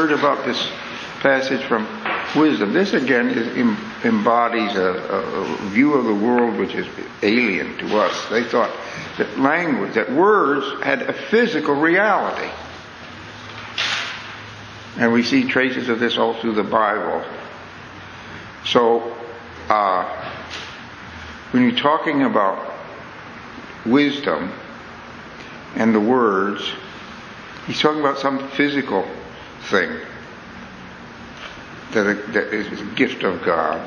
word about this passage from wisdom. This again embodies a view of the world which is alien to us. They thought that language, that words had a physical reality. And we see traces of this all through the Bible. So, when you're talking about wisdom and the words, he's talking about some physical thing that is a gift of God.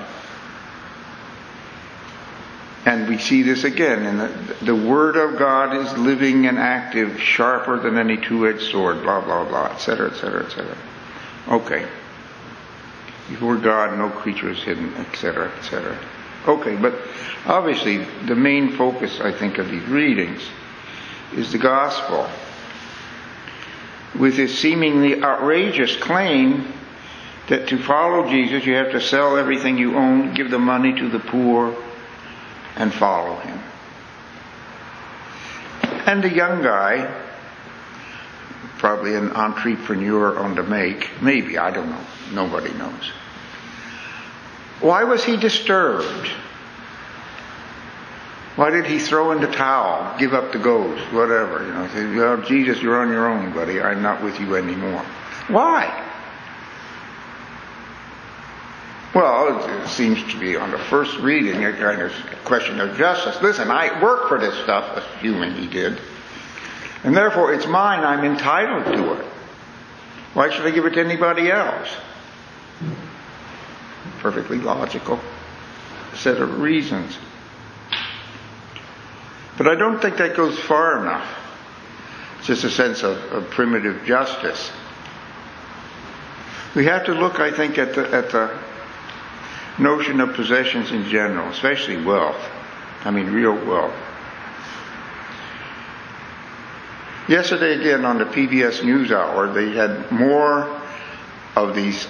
And we see this again in the Word of God is living and active, sharper than any two-edged sword, blah, blah, blah, etc., etc., etc. Okay. Before God, no creature is hidden, etc., etc. Okay, but obviously the main focus, I think, of these readings is the gospel, with his seemingly outrageous claim that to follow Jesus you have to sell everything you own, give the money to the poor, and follow him. And the young guy, probably an entrepreneur on the make, maybe, I don't know, nobody knows. Why was he disturbed? Why did he throw in the towel, give up the ghost, whatever? Say, well, Jesus, you're on your own, buddy. I'm not with you anymore. Why? Well, it seems to be on the first reading a kind of question of justice. Listen, I work for this stuff, assuming he did. And therefore it's mine, I'm entitled to it. Why should I give it to anybody else? Perfectly logical set of reasons. But I don't think that goes far enough. It's just a sense of primitive justice. We have to look, I think, at the notion of possessions in general, especially wealth. I mean, real wealth. Yesterday, again, on the PBS NewsHour, they had more of these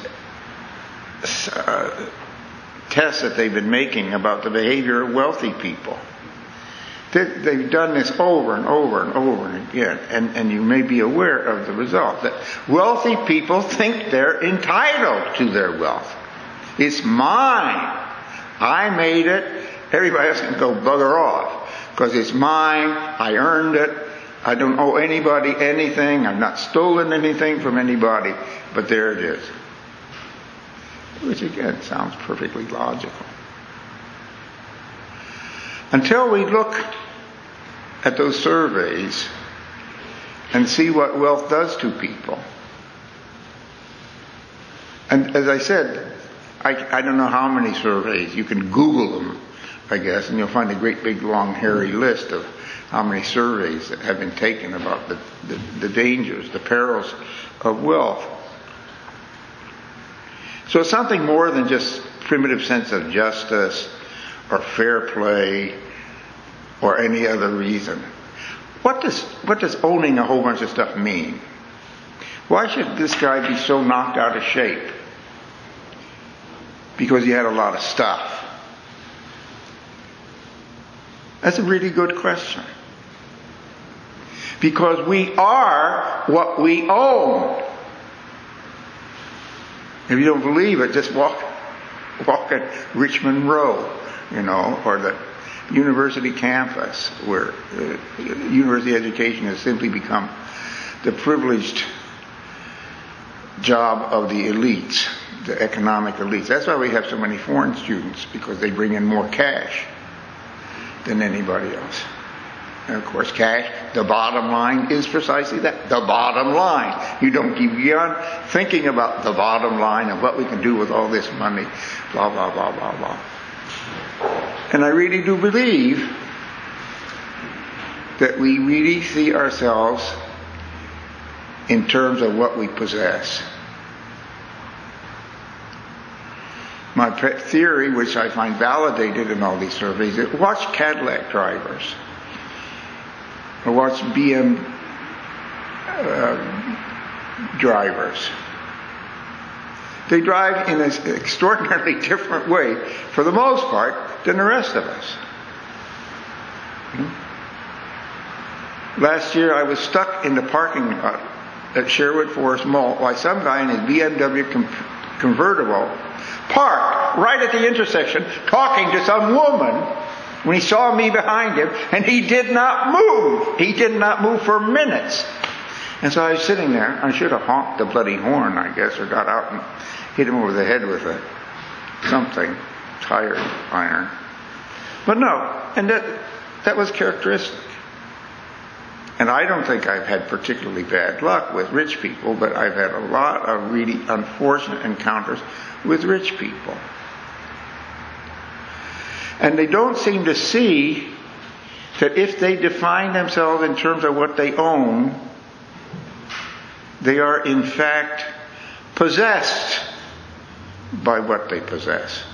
tests that they've been making about the behavior of wealthy people. They've done this over and over and over again, and you may be aware of the result, that wealthy people think they're entitled to their wealth. It's mine. I made it. Everybody else can go bugger off, because it's mine. I earned it. I don't owe anybody anything. I've not stolen anything from anybody, but there it is. Which again sounds perfectly logical. Until we look at those surveys and see what wealth does to people. And as I said, I don't know how many surveys. You can Google them, I guess, and you'll find a great big long hairy list of how many surveys that have been taken about the dangers, the perils of wealth. So it's something more than just primitive sense of justice or fair play or any other reason. What does owning a whole bunch of stuff mean? Why should this guy be so knocked out of shape? Because he had a lot of stuff. That's a really good question. Because we are what we own. If you don't believe it, just walk at Richmond Row, or the university campus, where university education has simply become the privileged job of the elites, the economic elites. That's why we have so many foreign students, because they bring in more cash than anybody else. And of course, cash, the bottom line is precisely that, the bottom line. You don't keep on thinking about the bottom line and what we can do with all this money, blah, blah, blah, blah, blah. And I really do believe that we really see ourselves in terms of what we possess. My pet theory, which I find validated in all these surveys, is watch Cadillac drivers. Or watch BM drivers. They drive in an extraordinarily different way, for the most part, than the rest of us. Last year I was stuck in the parking lot at Sherwood Forest Mall, why some guy in his BMW convertible parked right at the intersection talking to some woman when he saw me behind him, and he did not move. He did not move for minutes. And so I was sitting there. I should have honked the bloody horn, I guess, or got out and hit him over the head with something, tire iron. But no, and that was characteristic. And I don't think I've had particularly bad luck with rich people, but I've had a lot of really unfortunate encounters with rich people. And they don't seem to see that if they define themselves in terms of what they own, they are in fact possessed by what they possess.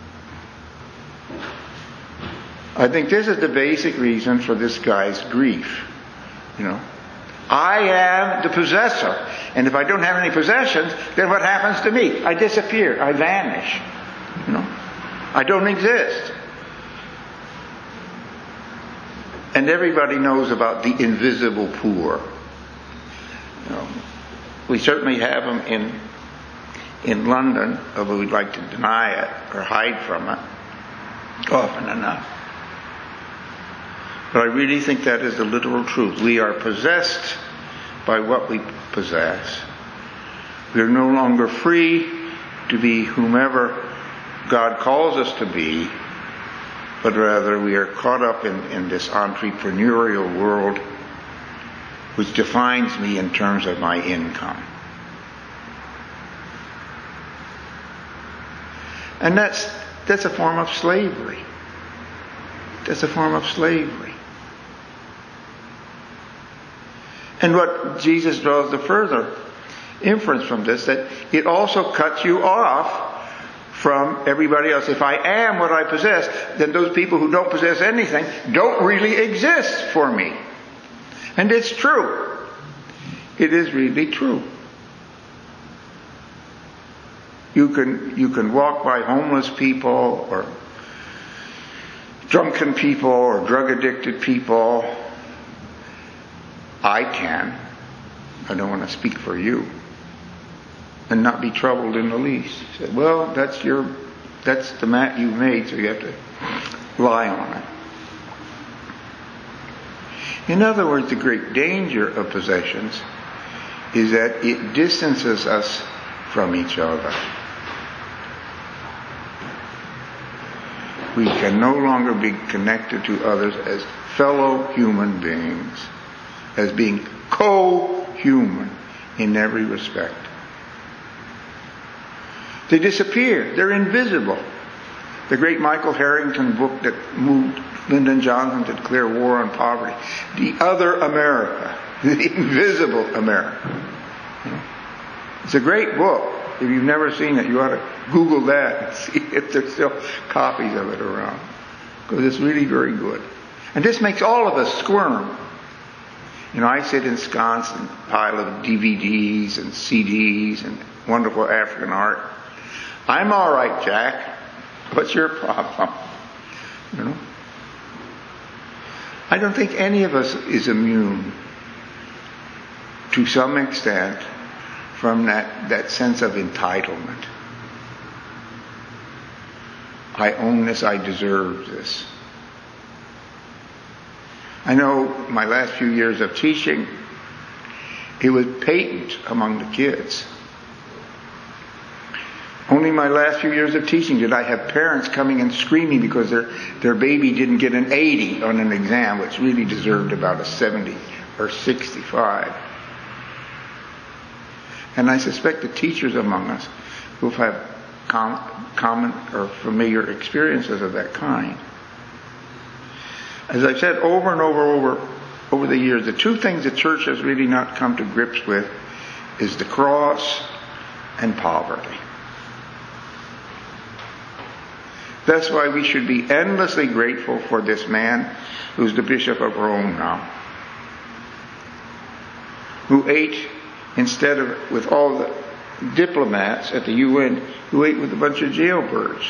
I think this is the basic reason for this guy's grief. I am the possessor. And if I don't have any possessions, then what happens to me? I disappear. I vanish. I don't exist. And everybody knows about the invisible poor. We certainly have them in London, although we'd like to deny it or hide from it often enough. But I really think that is the literal truth. We are possessed by what we possess. We are no longer free to be whomever God calls us to be, but rather we are caught up in this entrepreneurial world which defines me in terms of my income. And that's a form of slavery. That's a form of slavery. And what Jesus draws the further inference from this, that it also cuts you off from everybody else. If I am what I possess, then those people who don't possess anything don't really exist for me. And it's true. It is really true. You can walk by homeless people or drunken people or drug addicted people. I can. I don't want to speak for you. And not be troubled in the least. Say, well, that's the mat you made, so you have to lie on it. In other words, the great danger of possessions is that it distances us from each other. We can no longer be connected to others as fellow human beings, as being co-human in every respect. They disappear. They're invisible. The great Michael Harrington book that moved Lyndon Johnson to declare war on poverty. The Other America. The Invisible America. It's a great book. If you've never seen it, you ought to Google that and see if there's still copies of it around. Because it's really very good. And this makes all of us squirm. I sit ensconced in a pile of DVDs and CDs and wonderful African art. I'm all right, Jack. What's your problem? I don't think any of us is immune to some extent from that sense of entitlement. I own this, I deserve this. I know my last few years of teaching, it was patent among the kids. Only my last few years of teaching did I have parents coming and screaming because their baby didn't get an 80 on an exam, which really deserved about a 70 or 65. And I suspect the teachers among us who have common or familiar experiences of that kind. As I've said over and over the years, the two things the church has really not come to grips with is the cross and poverty. That's why we should be endlessly grateful for this man who's the Bishop of Rome now, who ate instead of with all the diplomats at the UN, who ate with a bunch of jailbirds,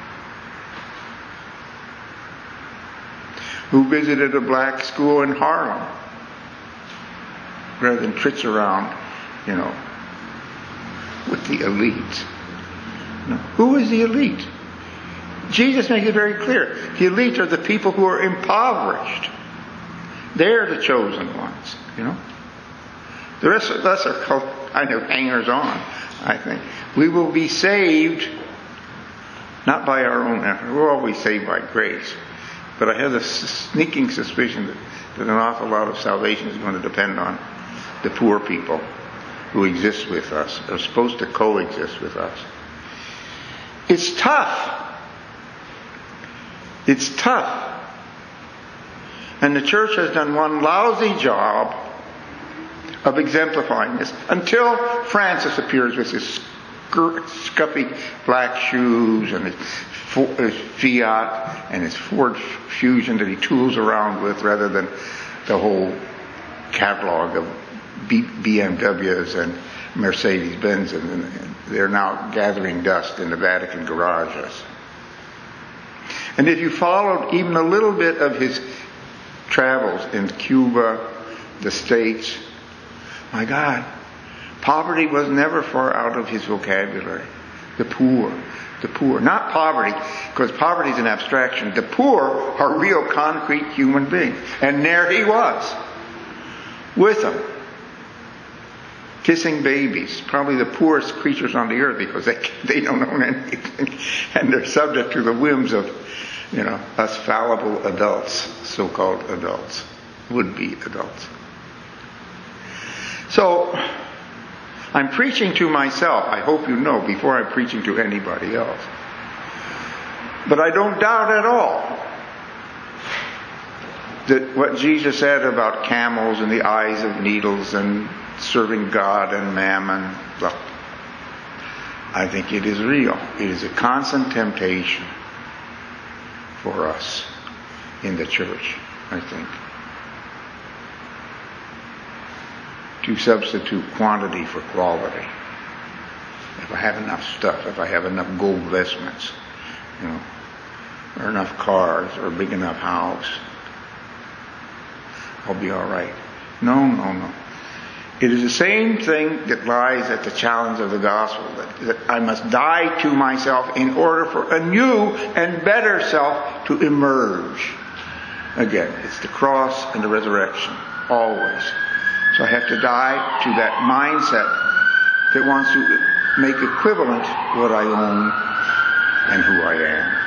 who visited a black school in Harlem rather than tritz around with the elite. No. Who is the elite? Jesus makes it very clear. The elite are the people who are impoverished. They're the chosen ones, The rest of us are kind of hangers-on, I think. We will be saved not by our own effort. We're always saved by grace. But I have a sneaking suspicion that an awful lot of salvation is going to depend on the poor people who exist with us, are supposed to coexist with us. It's tough. It's tough. And the church has done one lousy job of exemplifying this until Francis appears with his scuffy black shoes and his Fiat and his Ford Fusion that he tools around with rather than the whole catalog of BMWs and Mercedes-Benz, and they're now gathering dust in the Vatican garages. And if you followed even a little bit of his travels in Cuba, the States, my God, poverty was never far out of his vocabulary. The poor. Not poverty, because poverty is an abstraction. The poor are real concrete human beings. And there he was, with them, kissing babies, probably the poorest creatures on the earth because they don't own anything. And they're subject to the whims of, us fallible adults, so-called adults, would-be adults. So, I'm preaching to myself, I hope you know, before I'm preaching to anybody else. But I don't doubt at all that what Jesus said about camels and the eyes of needles and serving God and mammon, well, I think it is real. It is a constant temptation for us in the church, I think, to substitute quantity for quality. If I have enough stuff, if I have enough gold vestments, or enough cars, or a big enough house, I'll be all right. No. It is the same thing that lies at the challenge of the gospel, that I must die to myself in order for a new and better self to emerge. Again, it's the cross and the resurrection, always. So I have to die to that mindset that wants to make equivalent what I own and who I am.